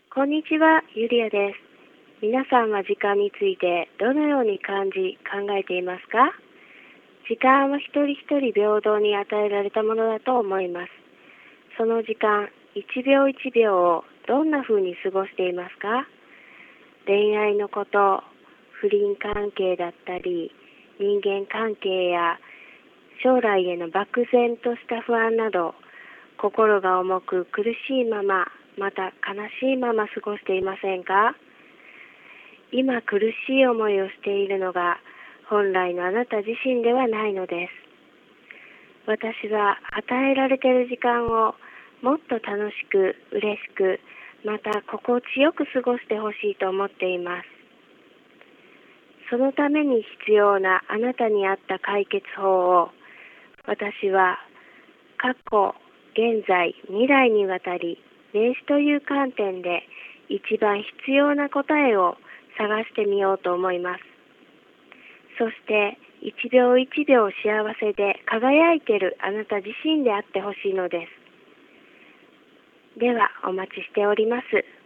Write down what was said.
こんにちは、ゆりあです。皆さんは時間についてどのように感じ、考えていますか？時間は一人一人平等に与えられたものだと思います。その時間、一秒一秒をどんな風に過ごしていますか？恋愛のこと、不倫関係だったり、人間関係や将来への漠然とした不安など、心が重く苦しいまま、また悲しいまま過ごしていませんか？今苦しい思いをしているのが本来のあなた自身ではないのです。私は与えられている時間をもっと楽しく、嬉しく、また心地よく過ごしてほしいと思っています。そのために必要なあなたに合った解決法を私は過去、現在、未来にわたり霊視という観点で一番必要な答えを探してみようと思います。そして一秒一秒幸せで輝いているあなた自身であってほしいのです。ではお待ちしております。